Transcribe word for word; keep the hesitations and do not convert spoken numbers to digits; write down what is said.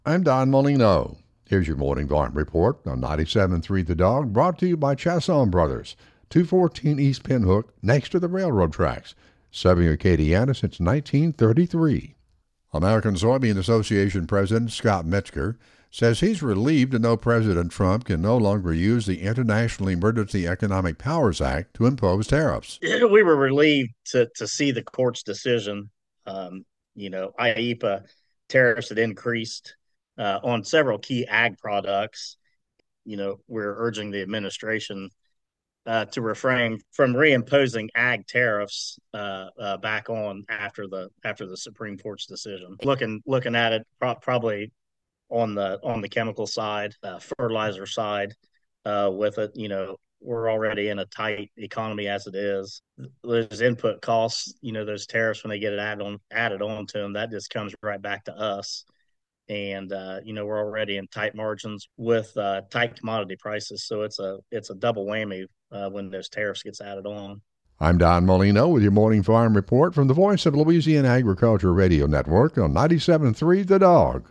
I'm Don Molino. Here's your morning farm report on ninety-seven point three The Dog, brought to you by Chasson Brothers, two fourteen East Pinhook, next to the railroad tracks, serving Acadiana since nineteen thirty-three. American Soybean Association President Scott Metzger says he's relieved to know President Trump can no longer use the International Emergency Economic Powers Act to impose tariffs. We were relieved to to see the court's decision. Um, you know, I E P A tariffs had increased uh, on several key ag products. You know, we're urging the administration uh, to refrain from reimposing ag tariffs uh, uh, back on after the after the Supreme Court's decision. Looking looking at it, pro- probably on the on the chemical side, uh, fertilizer side, uh, with it. You know, we're already in a tight economy as it is. Those input costs, you know, those tariffs when they get it added on added on to them, that just comes right back to us. And uh, you know, we're already in tight margins with uh, tight commodity prices, so it's a it's a double whammy uh, when those tariffs gets added on. I'm Don Molino with your morning farm report from the Voice of Louisiana Agriculture Radio Network on ninety-seven point three The Dog.